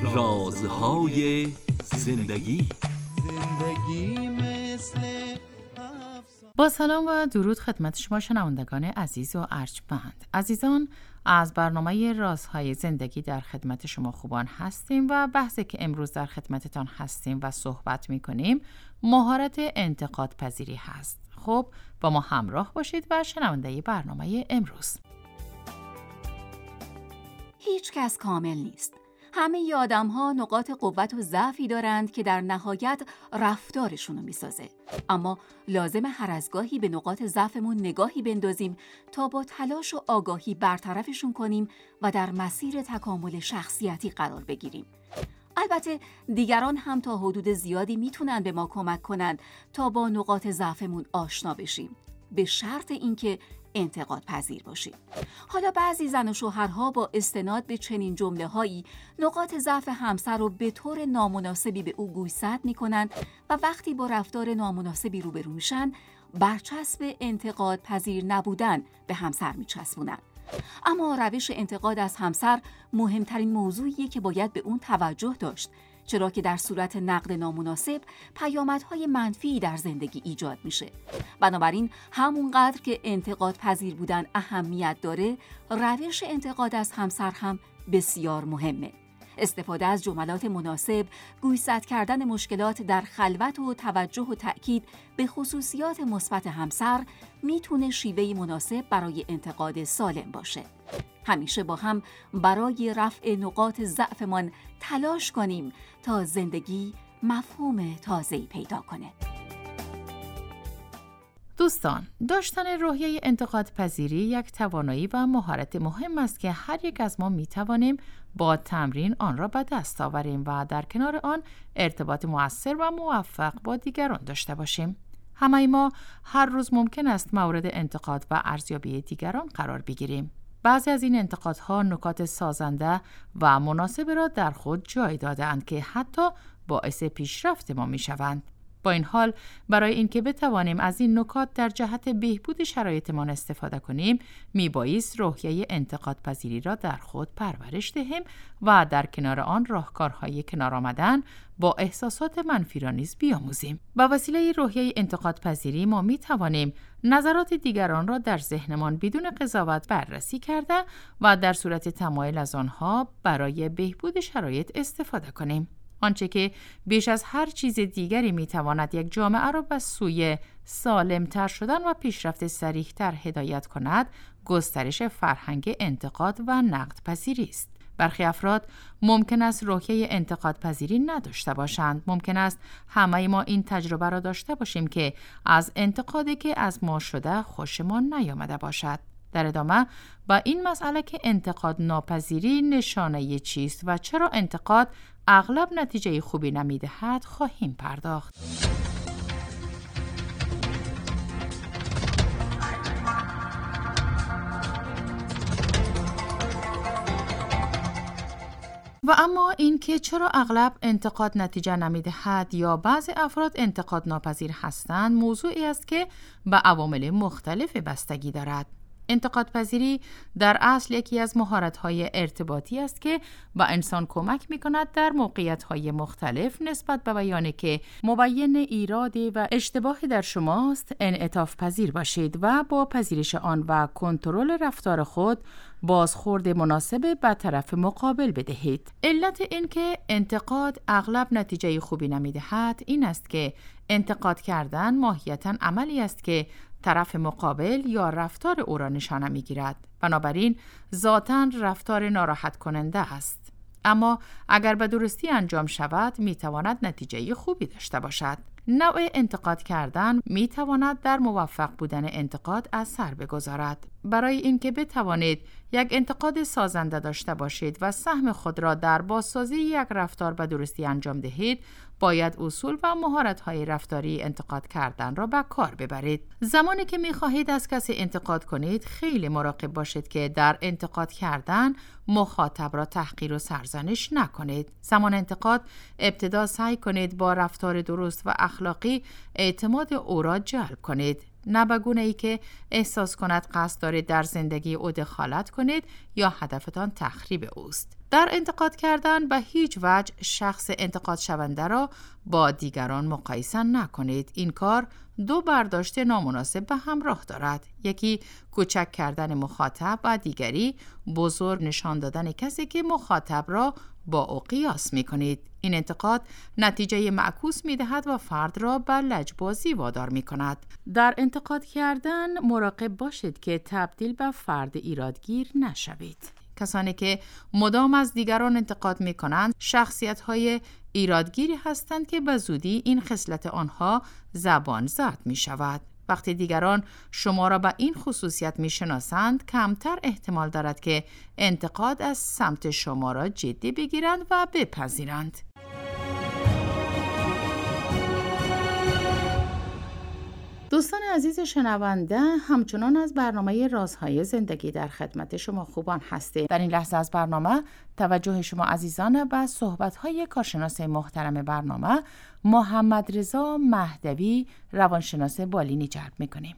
رازهای زندگی. با سلام و درود خدمت شما شنوندگان عزیز و ارجمند. عزیزان، از برنامه رازهای زندگی در خدمت شما خوبان هستیم و بحثی که امروز در خدمتتان هستیم و صحبت می‌کنیم مهارت انتقاد پذیری هست. خب با ما همراه باشید و شنونده برنامه امروز. هیچ کس کامل نیست. همه آدم‌ها نقاط قوت و ضعفی دارند که در نهایت رفتارشون رو می‌سازه. اما لازمه هر از گاهی به نقاط ضعفمون نگاهی بندازیم تا با تلاش و آگاهی برطرفشون کنیم و در مسیر تکامل شخصیتی قرار بگیریم. البته دیگران هم تا حدود زیادی میتونن به ما کمک کنند تا با نقاط ضعفمون آشنا بشیم، به شرط اینکه انتقاد پذیر باشیم. حالا بعضی زن و شوهرها با استناد به چنین جمله‌هایی نقاط ضعف همسر رو به طور نامناسبی به او گوشزد می‌کنند و وقتی با رفتار نامناسبی روبرو میشن، برچسب انتقاد پذیر نبودن به همسر میچسبونن. اما روش انتقاد از همسر مهمترین موضوعیه که باید به اون توجه داشت، چرا که در صورت نقد نامناسب پیامدهای منفی در زندگی ایجاد میشه. بنابراین همونقدر که انتقاد پذیر بودن اهمیت داره، روش انتقاد از همسر هم بسیار مهمه. استفاده از جملات مناسب، گوشزد کردن مشکلات در خلوت و توجه و تأکید به خصوصیات مثبت همسر میتونه شیوهی مناسب برای انتقاد سالم باشه. همیشه با هم برای رفع نقاط ضعفمان تلاش کنیم تا زندگی مفهوم تازه‌ای پیدا کنه. دوستان، داشتن روحیه انتقاد پذیری یک توانایی و مهارت مهم است که هر یک از ما می توانیم با تمرین آن را به دست آوریم و در کنار آن ارتباط مؤثر و موفق با دیگران داشته باشیم. همه ما هر روز ممکن است مورد انتقاد و ارزیابی دیگران قرار بگیریم. بعضی از این انتقادها نکات سازنده و مناسب را در خود جای داده‌اند که حتی باعث پیشرفت ما می شوند. با این حال برای اینکه بتوانیم از این نکات در جهت بهبود شرایطمان استفاده کنیم، میبایست روحیه انتقاد پذیری را در خود پرورش دهیم و در کنار آن راهکارهای کنار آمدن با احساسات منفی را نیز بیاموزیم. با وسیله روحیه انتقاد پذیری ما میتوانیم نظرات دیگران را در ذهنمان بدون قضاوت بررسی کرده و در صورت تمایل از آنها برای بهبود شرایط استفاده کنیم. آنچه که بیش از هر چیز دیگری میتواند یک جامعه را به سوی سالمتر شدن و پیشرفت سریعتر هدایت کند، گسترش فرهنگ انتقاد و نقد پذیری است. برخی افراد ممکن است روحیه انتقاد پذیری نداشته باشند. ممکن است همه ما این تجربه را داشته باشیم که از انتقادی که از ما شده خوشمان نیامده باشد. در ادامه با این مسئله که انتقاد ناپذیری نشانه چیست و چرا انتقاد اغلب نتیجه خوبی نمیدهد خواهیم پرداخت. و اما این که چرا اغلب انتقاد نتیجه نمیدهد یا بعضی افراد انتقاد ناپذیر هستند، موضوعی است که به عوامل مختلف بستگی دارد. انتقاد پذیری در اصل یکی از مهارت‌های ارتباطی است که به انسان کمک می‌کند در موقعیت‌های مختلف نسبت به بیانی که مبین ایرادی و اشتباهی در شماست انعطاف پذیر باشید و با پذیرش آن و کنترل رفتار خود بازخورد مناسب به طرف مقابل بدهید. علت این که انتقاد اغلب نتیجه خوبی نمی‌دهد این است که انتقاد کردن ماهیتاً عملی است که طرف مقابل یا رفتار او را نشانه می‌گیرد. بنابراین ذاتاً رفتار ناراحت کننده است. اما اگر به درستی انجام شود می‌تواند نتیجه خوبی داشته باشد. نوع انتقاد کردن می‌تواند در موفق بودن انتقاد اثر بگذارد. برای اینکه بتوانید یک انتقاد سازنده داشته باشید و سهم خود را در بازسازی یک رفتار به درستی انجام دهید، باید اصول و مهارت‌های رفتاری انتقاد کردن را به کار ببرید. زمانی که می‌خواهید از کسی انتقاد کنید، خیلی مراقب باشید که در انتقاد کردن مخاطب را تحقیر و سرزنش نکنید. زمان انتقاد ابتدا سعی کنید با رفتار درست و اخلاقی اعتماد او را جلب کنید. نه به گونه‌ای که احساس کند قصد دارید در زندگی او دخالت کنید یا هدفتان تخریب اوست. در انتقاد کردن به هیچ وجه شخص انتقاد شونده را با دیگران مقایسه نکنید. این کار دو برداشت نامناسب به همراه دارد. یکی کوچک کردن مخاطب و دیگری بزرگ نشان دادن کسی که مخاطب را با او قیاس می کنید. این انتقاد نتیجه معکوس می دهد و فرد را به لجبازی وادار می کند. در انتقاد کردن مراقب باشید که تبدیل به فرد ایرادگیر نشوید. کسانی که مدام از دیگران انتقاد می کنند شخصیت‌های ایرادگیری هستند که به زودی این خصلت آنها زبان زد می شود. وقتی دیگران شما را به این خصوصیت می شناسند کمتر احتمال دارد که انتقاد از سمت شما را جدی بگیرند و بپذیرند. دوستان عزیز شنونده، همچنان از برنامه رازهای زندگی در خدمت شما خوبان هستیم. در این لحظه از برنامه توجه شما عزیزان به صحبت‌های کارشناس محترم برنامه محمد رضا مهدوی روانشناس بالینی جلب می‌کنیم.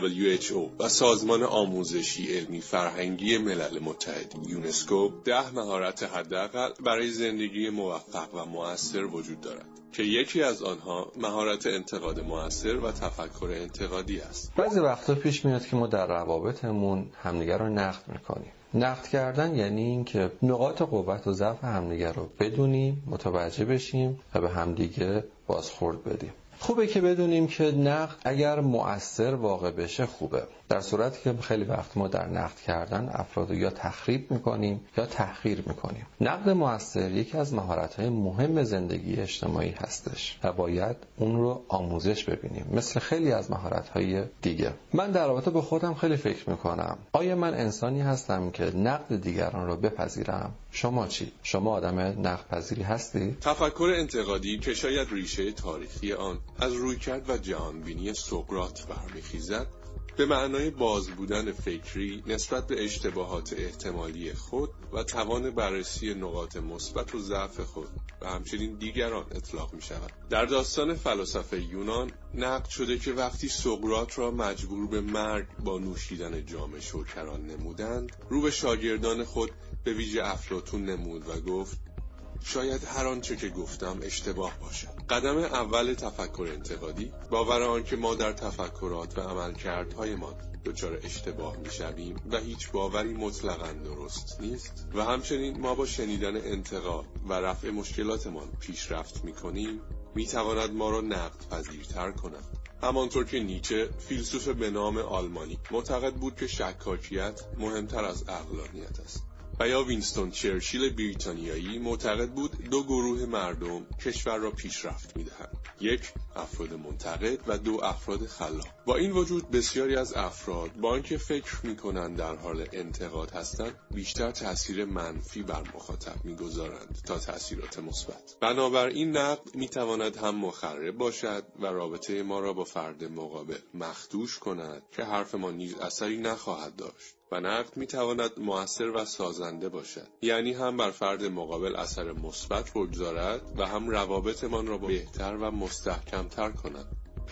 WHO و سازمان آموزشی علمی فرهنگی ملل متحد یونسکو 10 مهارت حداقل برای زندگی موفق و مؤثر وجود دارد که یکی از آنها مهارت انتقاد مؤثر و تفکر انتقادی است. بعضی وقتا پیش میاد که ما در روابطمون همدیگر رو نقد میکنیم. نقد کردن یعنی این که نقاط قوت و ضعف همدیگر رو بدونیم، متوجه بشیم و به همدیگه بازخورد بدیم. خوبه که بدونیم که نقد اگر مؤثر واقع بشه خوبه. در صورتی که خیلی وقت ما در نقد کردن افراد رو یا تخریب میکنیم یا تحقیر میکنیم. نقد مؤثر یکی از مهارت‌های مهم زندگی اجتماعی هستش و باید اون رو آموزش ببینیم، مثل خیلی از مهارت‌های دیگه. من در رابطه با خودم خیلی فکر میکنم آیا من انسانی هستم که نقد دیگران رو بپذیرم؟ شما چی؟ شما آدم نقد پذیری هستی؟ تفکر انتقادی که شاید ریشه تاریخی آن از رویکرد و جهانبینی سقراط برمیخیزد، به معنای باز بودن فکری نسبت به اشتباهات احتمالی خود و توان بررسی نقاط مثبت و ضعف خود و همچنین دیگران اطلاق می شود. در داستان فلاسفه یونان نقد شده که وقتی سقراط را مجبور به مرگ با نوشیدن جام شکران نمودند، رو به شاگردان خود به ویژه افلاطون نمود و گفت شاید هر آنچه که گفتم اشتباه باشد. قدم اول تفکر انتقادی باور آنکه ما در تفکرات و عملکردهایمان دچار اشتباه می‌شویم و هیچ باوری مطلقاً درست نیست و همچنین ما با شنیدن انتقاد و رفع مشکلاتمان پیشرفت می‌کنیم می‌تواند ما را نقد پذیرتر کند. همانطور که نیچه فیلسوف به نام آلمانی معتقد بود که شکاکیت مهمتر از عقلانیت است. و یا وینستون چرچیل بریتانیایی معتقد بود دو گروه مردم کشور را پیشرفت می‌دهند، یک افراد منتقد و دو افراد خلاق. با این وجود بسیاری از افراد با آنکه فکر می‌کنند در حال انتقاد هستند بیشتر تأثیر منفی بر مخاطب می‌گذارند تا تأثیرات مثبت. بنابراین نقد می‌تواند هم مخرب باشد و رابطه ما را با فرد مقابل مخدوش کند که حرف ما نیز اثری نخواهد داشت. و نقد می‌تواند مؤثر و سازنده باشد، یعنی هم بر فرد مقابل اثر مثبت بگذارد و هم روابطمان را بهتر و مستحکم‌تر کند.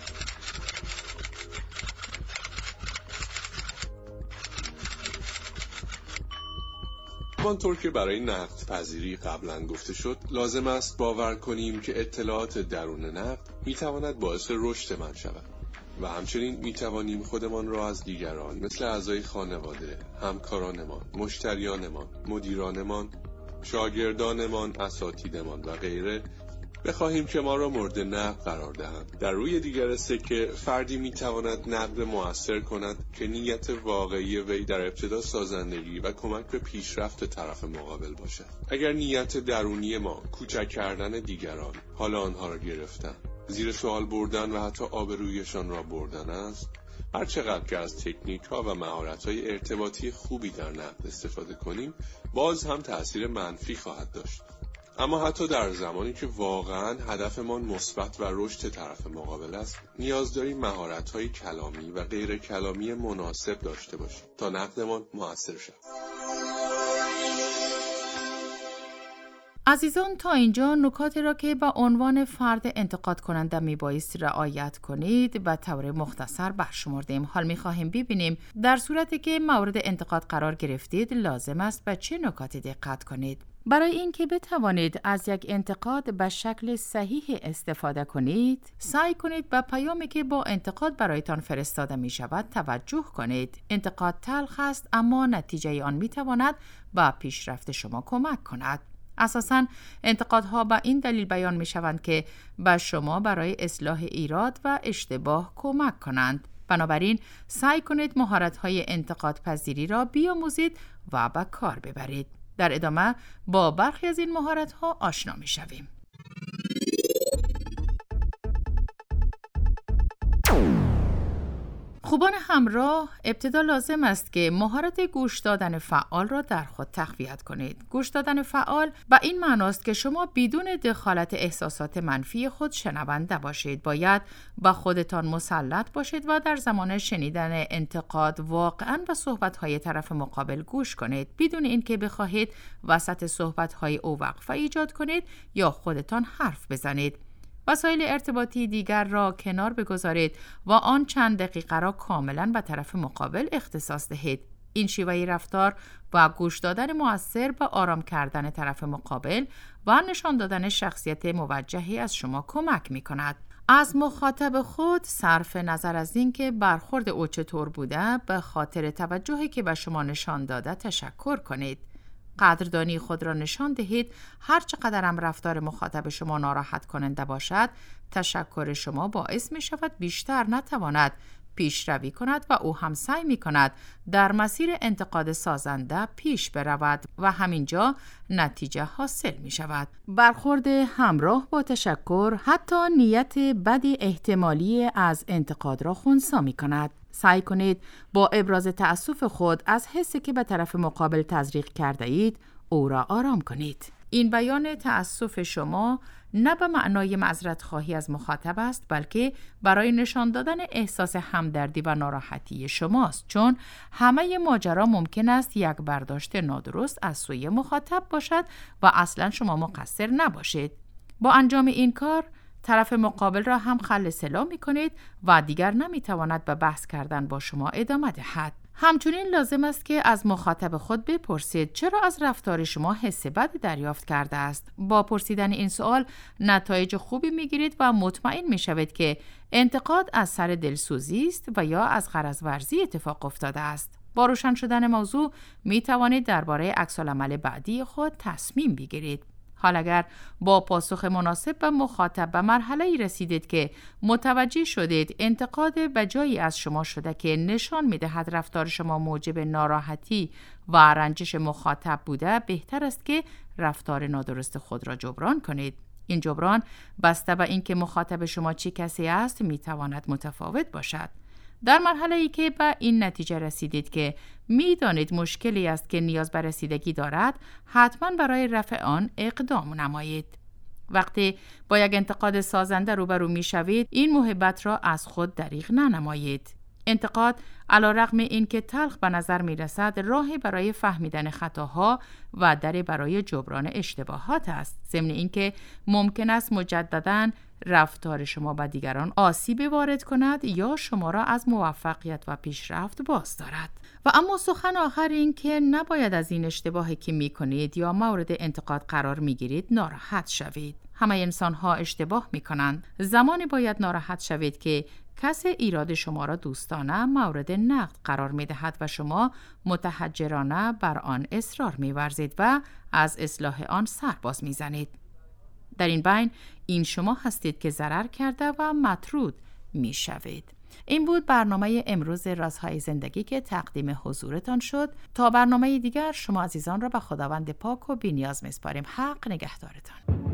همانطور که برای نقد پذیری قبلا گفته شد، لازم است باور کنیم که اطلاعات درون نقد می‌تواند باعث رشد من شود. و همچنین میتوانیم خودمان را از دیگران مثل اعضای خانواده، همکارانمان، مشتریانمان، مدیرانمان، شاگردانمان، اساتیدمان و غیره بخواهیم که ما را مورد نقد قرار دهند. در روی دیگر سکه فردی میتواند نقد مؤثر کند که نیت واقعی وی در ابتدا سازندگی و کمک به پیشرفت طرف مقابل باشد. اگر نیت درونی ما کوچک کردن دیگران، حال آنها را گرفتن، زیر سوال بردن و حتی آبرویشان را بردن است، هر چقدر که از تکنیک ها و مهارت های ارتباطی خوبی در نقد استفاده کنیم باز هم تأثیر منفی خواهد داشت. اما حتی در زمانی که واقعاً هدفمان مثبت و رشد طرف مقابل است، نیاز داریم مهارت های کلامی و غیر کلامی مناسب داشته باشیم تا نقدمان مؤثر شود. عزیزان، تا اینجا نکاتی را که با عنوان فرد انتقاد کننده میبایست رعایت کنید به طور مختصر برشمردیم. حال میخواهیم ببینیم در صورتی که مورد انتقاد قرار گرفتید لازم است به چه نکاتی دقت کنید. برای اینکه بتوانید از یک انتقاد به شکل صحیح استفاده کنید، سعی کنید به پیامی که با انتقاد برایتان فرستاده می شود توجه کنید. انتقاد تلخ است، اما نتیجه آن می تواند به پیشرفت شما کمک کند. اساساً انتقادها به این دلیل بیان می شوند که به شما برای اصلاح ایراد و اشتباه کمک کنند. بنابراین سعی کنید مهارت‌های انتقاد پذیری را بیاموزید و به کار ببرید. در ادامه با برخی از این مهارت‌ها آشنا می‌شویم. خوبان همراه، ابتدا لازم است که مهارت گوش دادن فعال را در خود تقویت کنید. گوش دادن فعال به این معناست که شما بدون دخالت احساسات منفی خود شنونده باشید. باید به خودتان مسلط باشید و در زمان شنیدن انتقاد واقعاً به صحبت‌های طرف مقابل گوش کنید، بدون اینکه بخواهید وسط صحبت‌های او وقفه ایجاد کنید یا خودتان حرف بزنید. وسایل ارتباطی دیگر را کنار بگذارید و آن چند دقیقه را کاملاً به طرف مقابل اختصاص دهید. این شیوه رفتار و گوش دادن مؤثر به آرام کردن طرف مقابل و نشان دادن شخصیت موجهی از شما کمک می کند. از مخاطب خود صرف نظر از اینکه برخورد او چطور بوده، به خاطر توجهی که به شما نشان داده تشکر کنید. قدردانی خود را نشان دهید. هر چقدر هم رفتار مخاطب شما ناراحت کننده باشد، تشکر شما باعث می شود بیشتر نتواند پیشروی کند و او هم سعی می کند در مسیر انتقاد سازنده پیش برود و همینجا نتیجه حاصل می شود. برخورد همراه با تشکر حتی نیت بدی احتمالی از انتقاد را خنثی می کند. سعی کنید با ابراز تأسف خود از حسی که به طرف مقابل تزریق کرده اید او را آرام کنید. این بیان تأسف شما نه به معنای معذرت خواهی از مخاطب است، بلکه برای نشان دادن احساس همدردی و ناراحتی شماست، چون همه ماجرا ممکن است یک برداشت نادرست از سوی مخاطب باشد و اصلا شما مقصر نباشید. با انجام این کار طرف مقابل را هم خل سلا می کنید و دیگر نمی تواند به بحث کردن با شما ادامه دهد. همچنین لازم است که از مخاطب خود بپرسید چرا از رفتار شما حس بد دریافت کرده است. با پرسیدن این سوال نتایج خوبی می گیرید و مطمئن می شوید که انتقاد از سر دلسوزی است و یا از غرض ورزی اتفاق افتاده است. با روشن شدن موضوع می توانید درباره عکس‌العمل بعدی خود تصمیم بگیرید. حال اگر با پاسخ مناسب به مخاطب به مرحله‌ای رسیدید که متوجه شدید انتقاد بجایی از شما شده که نشان می‌دهد رفتار شما موجب ناراحتی و رنجش مخاطب بوده، بهتر است که رفتار نادرست خود را جبران کنید. این جبران بسته به اینکه مخاطب شما چه کسی است می‌تواند متفاوت باشد. در مرحله‌ای که به این نتیجه رسیدید که می‌دانید مشکلی است که نیاز به رسیدگی دارد، حتما برای رفع آن اقدام نمایید. وقتی با یک انتقاد سازنده روبرو می‌شوید، این محبت را از خود دریغ ننمایید. انتقاد علی‌رغم اینکه تلخ به نظر می‌رسد، راهی برای فهمیدن خطاها و دری برای جبران اشتباهات است. ضمن اینکه ممکن است مجدداً رفتار شما به دیگران آسیب وارد کند یا شما را از موفقیت و پیشرفت باز دارد. و اما سخن آخر این که نباید از این اشتباهی که می کنید یا مورد انتقاد قرار می گیرید ناراحت شوید. همه انسان ها اشتباه می کنند. زمانی باید ناراحت شوید که کسی ایراد شما را دوستانه مورد نقد قرار می دهد و شما متحجرانه بر آن اصرار می ورزید و از اصلاح آن سر باز می زنید. در این بین این شما هستید که ضرر کرده و مطرود می شوید. این بود برنامه امروز رازهای زندگی که تقدیم حضورتان شد. تا برنامه دیگر شما عزیزان را به خداوند پاک و بی‌نیاز می‌سپاریم. حق نگهدارتان.